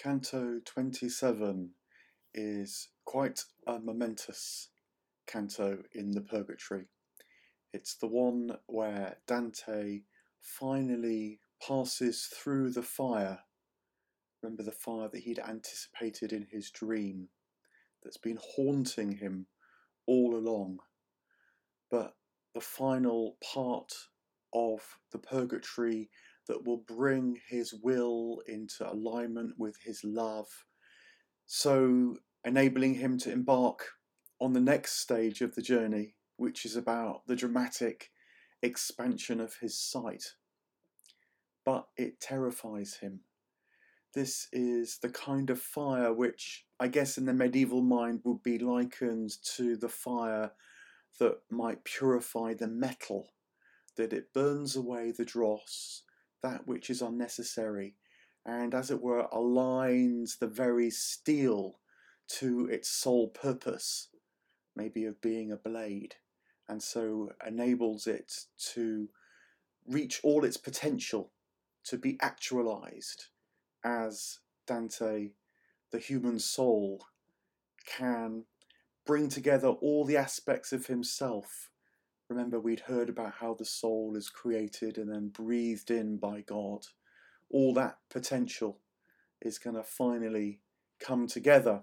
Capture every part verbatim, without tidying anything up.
Canto twenty-seven is quite a momentous canto in the Purgatory. It's the one where Dante finally passes through the fire. Remember the fire that he'd anticipated in his dream, that's been haunting him all along. But the final part of the Purgatory that will bring his will into alignment with his love, so enabling him to embark on the next stage of the journey, which is about the dramatic expansion of his sight. But it terrifies him. This is the kind of fire which, I guess in the medieval mind, would be likened to the fire that might purify the metal, that it burns away the dross, that which is unnecessary, and as it were aligns the very steel to its sole purpose, maybe of being a blade, and so enables it to reach all its potential, to be actualized as Dante, the human soul, can bring together all the aspects of himself. Remember, we'd heard about how the soul is created and then breathed in by God. All that potential is going to finally come together.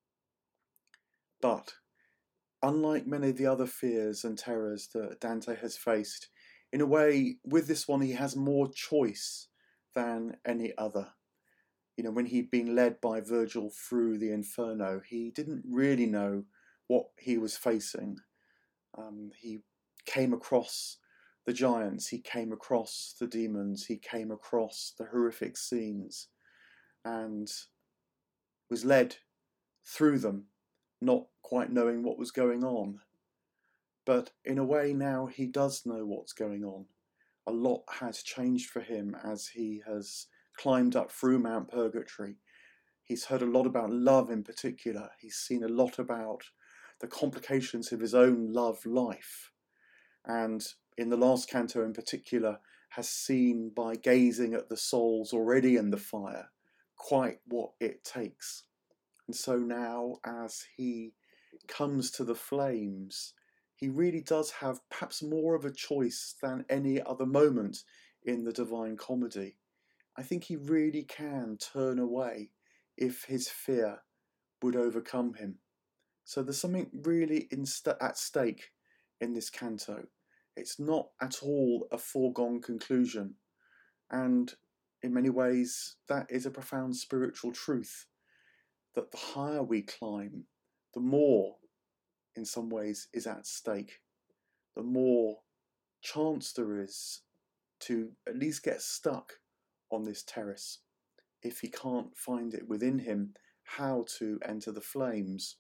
But unlike many of the other fears and terrors that Dante has faced, in a way, with this one, he has more choice than any other. You know, when he'd been led by Virgil through the Inferno, he didn't really know what he was facing. Um, he came across the giants, he came across the demons, he came across the horrific scenes, and was led through them, not quite knowing what was going on. But in a way now he does know what's going on. A lot has changed for him as he has climbed up through Mount Purgatory. He's heard a lot about love in particular. He's seen a lot about the complications of his own love life. And in the last canto in particular, has seen by gazing at the souls already in the fire quite what it takes. And so now as he comes to the flames, he really does have perhaps more of a choice than any other moment in the Divine Comedy. I think he really can turn away if his fear would overcome him. So there's something really in st- at stake in this canto. It's not at all a foregone conclusion. And in many ways, that is a profound spiritual truth, that the higher we climb, the more, in some ways, is at stake. The more chance there is to at least get stuck on this terrace, if he can't find it within him how to enter the flames.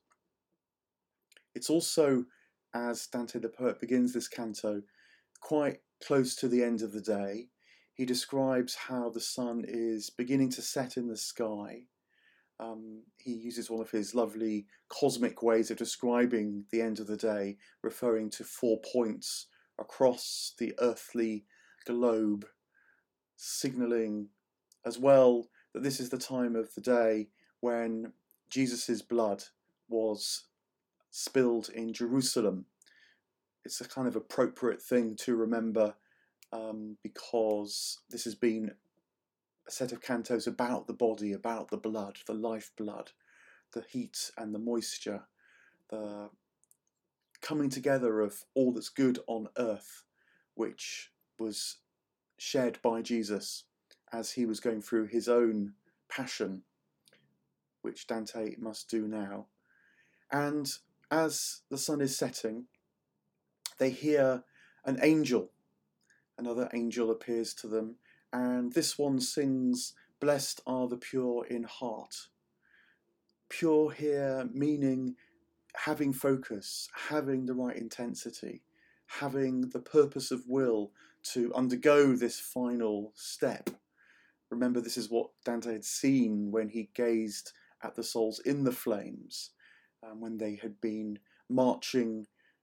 It's also, as Dante the poet begins this canto, quite close to the end of the day. He describes how the sun is beginning to set in the sky. Um, he uses one of his lovely cosmic ways of describing the end of the day, referring to four points across the earthly globe, signalling as well that this is the time of the day when Jesus' blood was spilled in Jerusalem. It's a kind of appropriate thing to remember um, because this has been a set of cantos about the body, about the blood, the lifeblood, the heat and the moisture, the coming together of all that's good on earth, which was shared by Jesus as he was going through his own passion, which Dante must do now. And as the sun is setting, they hear an angel. Another angel appears to them, and this one sings, "Blessed are the pure in heart." Pure here meaning having focus, having the right intensity, having the purpose of will to undergo this final step. Remember, this is what Dante had seen when he gazed at the souls in the flames, um, when they had been marching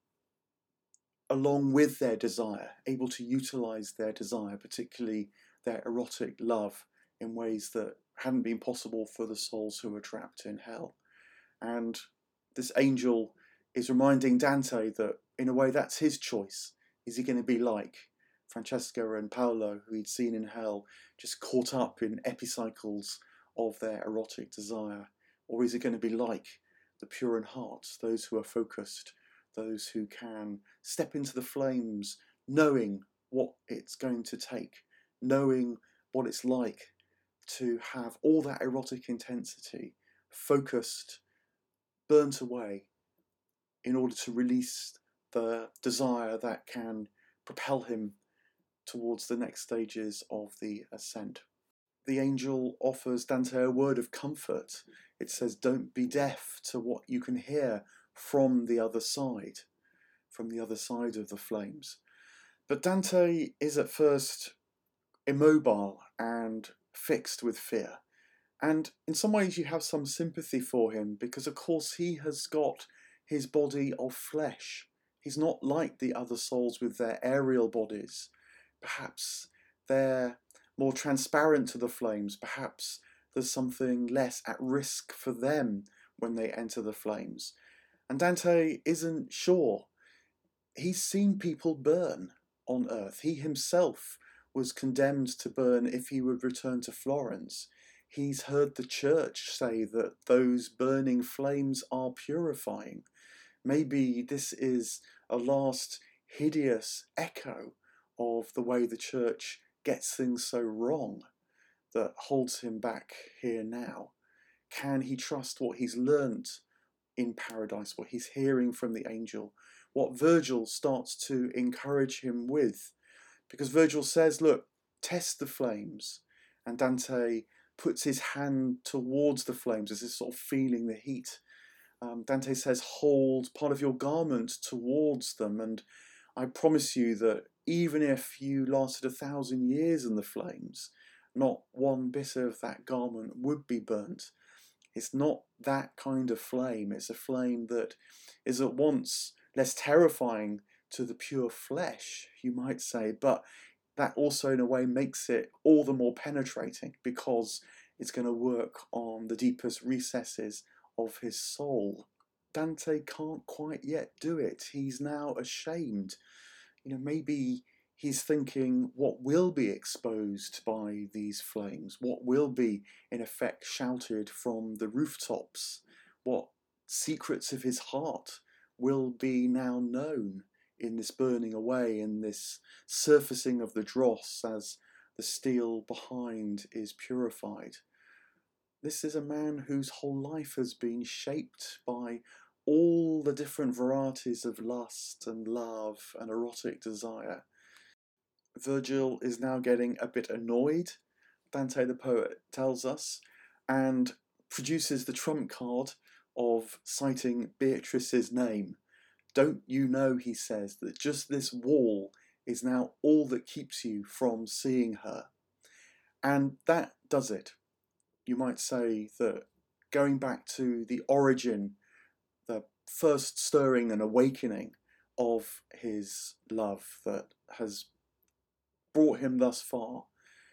along with their desire, able to utilize their desire, particularly their erotic love, in ways that hadn't been possible for the souls who were trapped in hell. And this angel is reminding Dante that, in a way, that's his choice. Is he going to be like Francesca and Paolo, who he'd seen in hell, just caught up in epicycles of their erotic desire? Or is he going to be like the pure in heart, those who are focused, those who can step into the flames, knowing what it's going to take, knowing what it's like to have all that erotic intensity focused, burnt away, in order to release the desire that can propel him towards the next stages of the ascent. The angel offers Dante a word of comfort. It says, don't be deaf to what you can hear from the other side, from the other side of the flames. But Dante is at first immobile and fixed with fear. And in some ways you have some sympathy for him, because of course he has got his body of flesh. He's not like the other souls with their aerial bodies. Perhaps they're more transparent to the flames. Perhaps there's something less at risk for them when they enter the flames. And Dante isn't sure. He's seen people burn on earth. He himself was condemned to burn if he would return to Florence. He's heard the church say that those burning flames are purifying. Maybe this is a last hideous echo of the way the church gets things so wrong that holds him back here now. Can he trust what he's learnt in paradise, what he's hearing from the angel, what Virgil starts to encourage him with? Because Virgil says, look, test the flames. And Dante puts his hand towards the flames as he's sort of feeling the heat. Um, Dante says, hold part of your garment towards them, and I promise you that even if you lasted a thousand years in the flames, not one bit of that garment would be burnt. It's not that kind of flame. It's a flame that is at once less terrifying to the pure flesh, you might say, but that also in a way makes it all the more penetrating, because it's going to work on the deepest recesses of his soul. Dante can't quite yet do it. He's now ashamed. You know, maybe he's thinking, what will be exposed by these flames? What will be, in effect, shouted from the rooftops? What secrets of his heart will be now known in this burning away, in this surfacing of the dross as the steel behind is purified? This is a man whose whole life has been shaped by all the different varieties of lust and love and erotic desire. Virgil is now getting a bit annoyed, Dante the poet tells us, and produces the trump card of citing Beatrice's name. Don't you know, he says, that just this wall is now all that keeps you from seeing her? And that does it. You might say that going back to the origin, the first stirring and awakening of his love that has brought him thus far,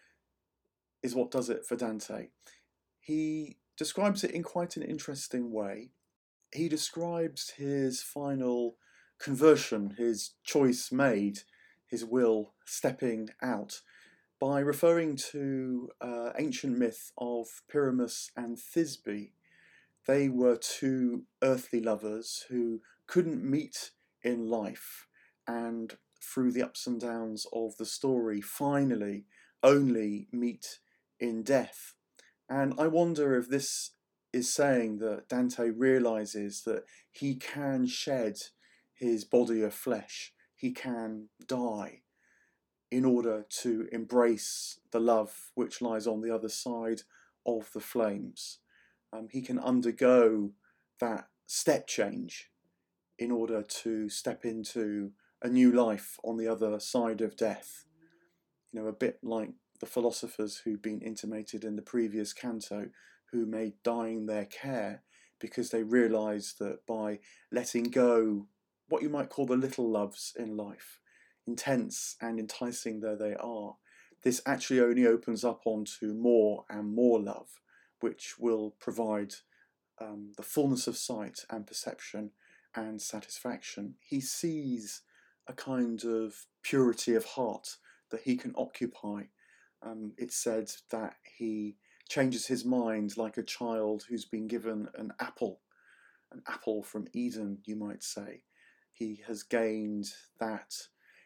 is what does it for Dante. He describes it in quite an interesting way. He describes his final conversion, his choice made, his will stepping out, by referring to uh, ancient myth of Pyramus and Thisbe. They were two earthly lovers who couldn't meet in life, and through the ups and downs of the story, finally only meet in death. And I wonder if this is saying that Dante realizes that he can shed his body of flesh, he can die, in order to embrace the love which lies on the other side of the flames. Um, he can undergo that step change in order to step into a new life on the other side of death. You know, a bit like the philosophers who've been intimated in the previous canto, who made dying their care because they realised that by letting go what you might call the little loves in life, intense and enticing though they are, this actually only opens up onto more and more love. which will provide um, the fullness of sight and perception and satisfaction. He sees a kind of purity of heart that he can occupy. Um, it's said that he changes his mind like a child who's been given an apple, an apple from Eden, you might say. He has gained that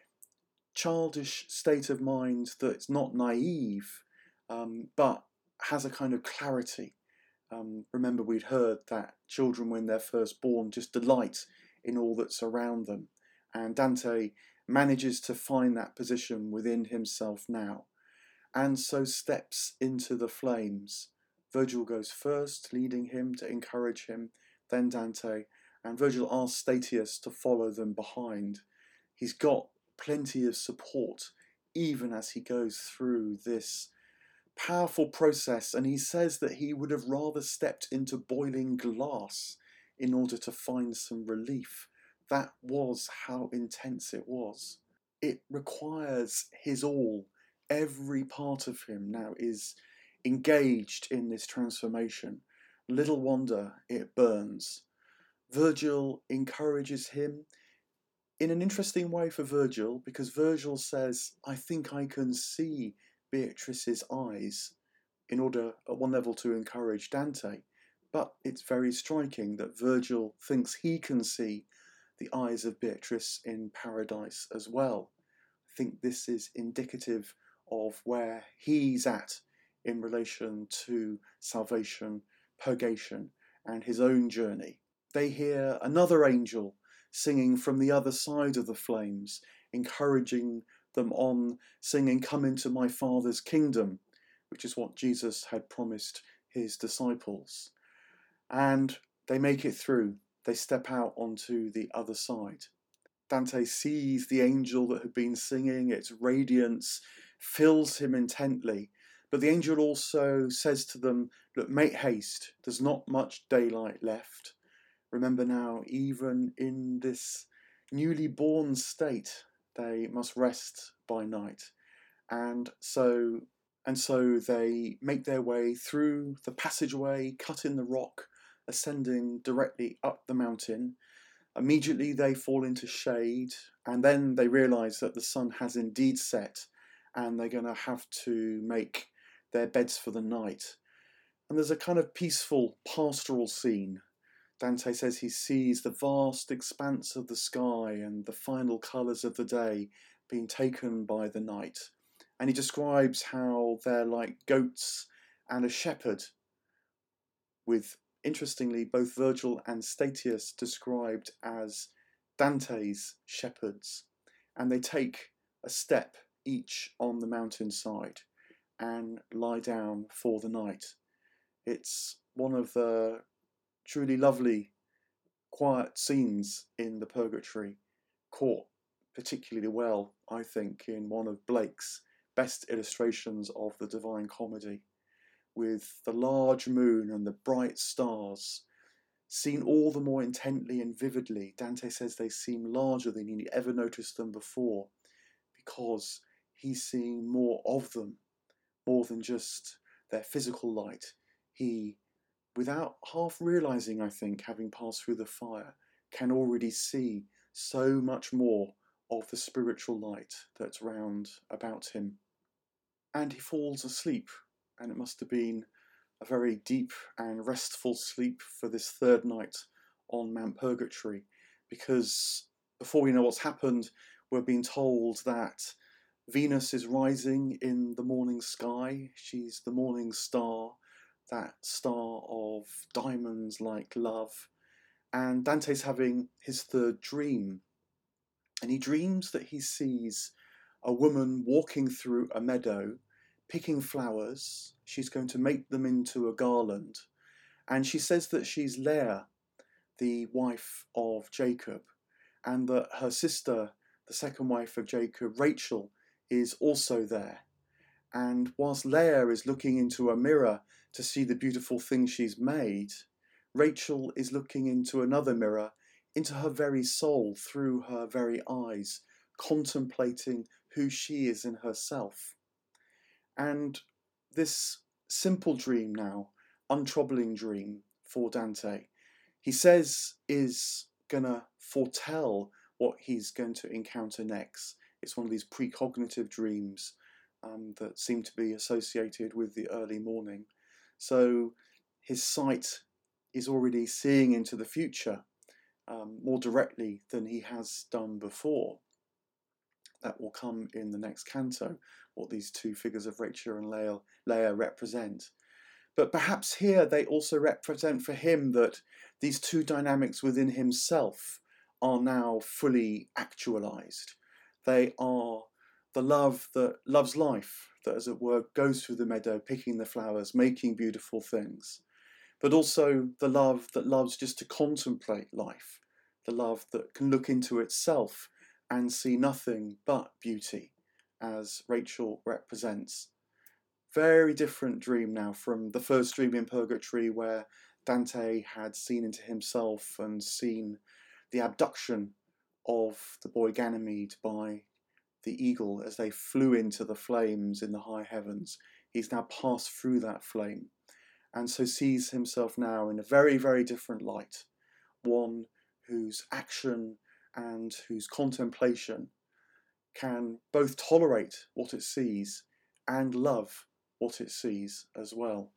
childish state of mind that's not naive, um, but has a kind of clarity. Um, remember, we'd heard that children, when they're first born, just delight in all that's around them. And Dante manages to find that position within himself now, and so steps into the flames. Virgil goes first, leading him to encourage him, then Dante, and Virgil asks Statius to follow them behind. He's got plenty of support, even as he goes through this powerful process, and he says that he would have rather stepped into boiling glass in order to find some relief. That was how intense it was. It requires his all. Every part of him now is engaged in this transformation. Little wonder it burns. Virgil encourages him in an interesting way for Virgil, because Virgil says, I think I can see Beatrice's eyes, in order at one level to encourage Dante. But it's very striking that Virgil thinks he can see the eyes of Beatrice in paradise as well. I think this is indicative of where he's at in relation to salvation, purgation, and his own journey. They hear another angel singing from the other side of the flames, encouraging them on, singing, "Come into my Father's kingdom," which is what Jesus had promised his disciples. And they make it through. They step out onto the other side. Dante sees the angel that had been singing. Its radiance fills him intently. But the angel also says to them, look, make haste. There's not much daylight left. Remember now, even in this newly born state, they must rest by night. And so, and so they make their way through the passageway cut in the rock, ascending directly up the mountain. Immediately they fall into shade, and then they realise that the sun has indeed set, and they're going to have to make their beds for the night. And there's a kind of peaceful pastoral scene. Dante says he sees the vast expanse of the sky and the final colours of the day being taken by the night. And he describes how they're like goats and a shepherd, with, interestingly, both Virgil and Statius described as Dante's shepherds. And they take a step each on the mountainside and lie down for the night. It's one of the truly lovely, quiet scenes in the Purgatory, caught particularly well, I think, in one of Blake's best illustrations of the Divine Comedy, with the large moon and the bright stars seen all the more intently and vividly. Dante says they seem larger than he ever noticed them before, because he's seeing more of them, more than just their physical light. He, without half realising, I think, having passed through the fire, can already see so much more of the spiritual light that's round about him. And he falls asleep, and it must have been a very deep and restful sleep for this third night on Mount Purgatory, because before we know what's happened, we're being told that Venus is rising in the morning sky. She's the morning star, that star of diamonds like love. And Dante's having his third dream. And he dreams that he sees a woman walking through a meadow, picking flowers. She's going to make them into a garland. And she says that she's Leah, the wife of Jacob, and that her sister, the second wife of Jacob, Rachel, is also there. And whilst Leah is looking into a mirror to see the beautiful things she's made, Rachel is looking into another mirror, into her very soul, through her very eyes, contemplating who she is in herself. And this simple dream now untroubling dream for Dante. He says is going to foretell what he's going to encounter next. It's one of these precognitive dreams um, that seem to be associated with the early morning. So his sight is already seeing into the future um, more directly than he has done before. That will come in the next canto, what these two figures of Rachel and Leah, Leah represent. But perhaps here they also represent for him that these two dynamics within himself are now fully actualized. They are the love that loves life, that as it were goes through the meadow, picking the flowers, making beautiful things, but also the love that loves just to contemplate life, the love that can look into itself and see nothing but beauty, as Rachel represents. Very different dream now from the first dream in Purgatory, where Dante had seen into himself and seen the abduction of the boy Ganymede by the eagle as they flew into the flames in the high heavens. He's now passed through that flame, and so sees himself now in a very, very different light, one whose action and whose contemplation can both tolerate what it sees and love what it sees as well.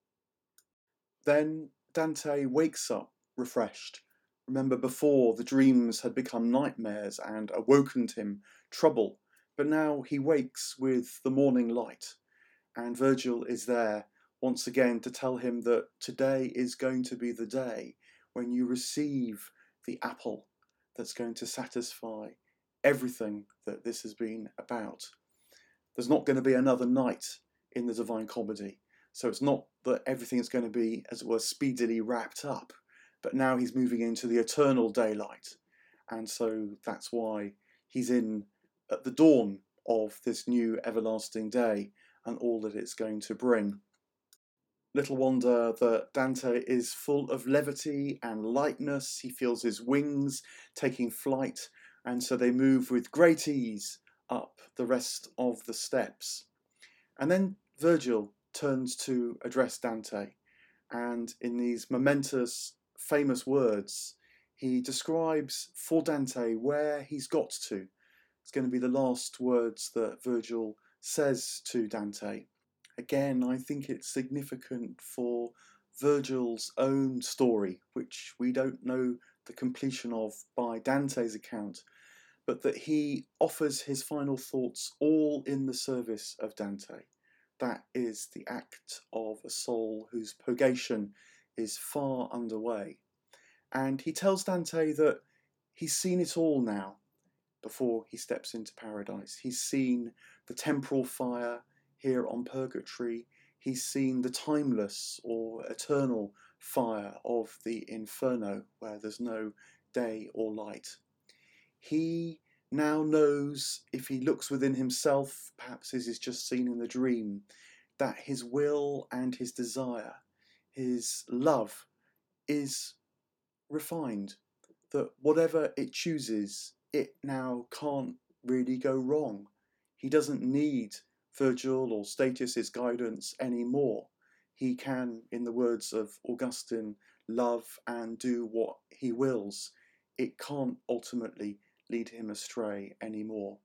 Then Dante wakes up refreshed. Remember, before the dreams had become nightmares and awoken him trouble, but now he wakes with the morning light, and Virgil is there once again to tell him that today is going to be the day when you receive the apple that's going to satisfy everything that this has been about. There's not going to be another night in the Divine Comedy, so it's not that everything is going to be, as it were, speedily wrapped up, but now he's moving into the eternal daylight, and so that's why he's in at the dawn of this new everlasting day and all that it's going to bring. Little wonder that Dante is full of levity and lightness. He feels his wings taking flight, and so they move with great ease up the rest of the steps. And then Virgil turns to address Dante, and in these momentous, famous words, he describes for Dante where he's got to. It's going to be the last words that Virgil says to Dante. Again, I think it's significant for Virgil's own story, which we don't know the completion of by Dante's account, but that he offers his final thoughts all in the service of Dante. That is the act of a soul whose purgation is far underway. And he tells Dante that he's seen it all now before he steps into paradise. He's seen the temporal fire here on Purgatory. He's seen the timeless or eternal fire of the Inferno, where there's no day or light. He now knows, if he looks within himself, perhaps as is just seen in the dream, that his will and his desire, his love, is refined, that whatever it chooses, it now can't really go wrong. He doesn't need Virgil or Statius's guidance anymore. He can, in the words of Augustine, love and do what he wills. It can't ultimately lead him astray anymore.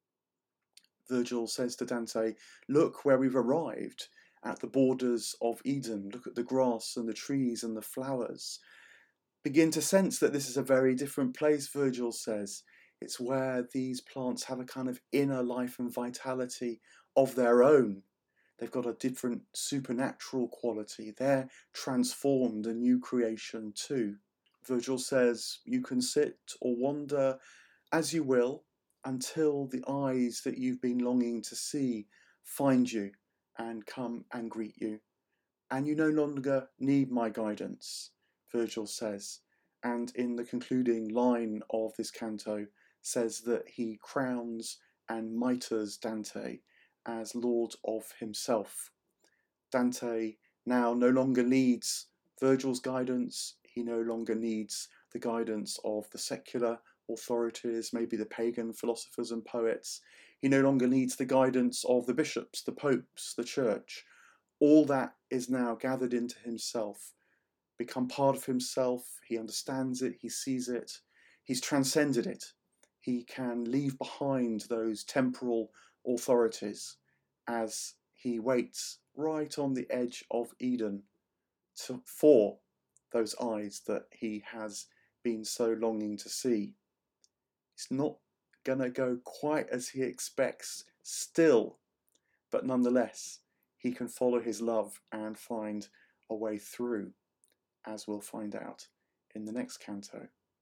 Virgil says to Dante, look where we've arrived, at the borders of Eden. Look at the grass and the trees and the flowers. Begin to sense that this is a very different place, Virgil says. It's where these plants have a kind of inner life and vitality of their own. They've got a different supernatural quality. They're transformed, a new creation too. Virgil says you can sit or wander as you will until the eyes that you've been longing to see find you and come and greet you. And you no longer need my guidance, Virgil says, and in the concluding line of this canto says that he crowns and miters Dante as Lord of himself. Dante now no longer needs Virgil's guidance. He no longer needs the guidance of the secular authorities, maybe the pagan philosophers and poets. He no longer needs the guidance of the bishops, the popes, the church. All that is now gathered into himself, become part of himself. He understands it, he sees it, he's transcended it. He can leave behind those temporal authorities as he waits right on the edge of Eden to, for those eyes that he has been so longing to see. It's not going to go quite as he expects still, but nonetheless, he can follow his love and find a way through, as we'll find out in the next canto.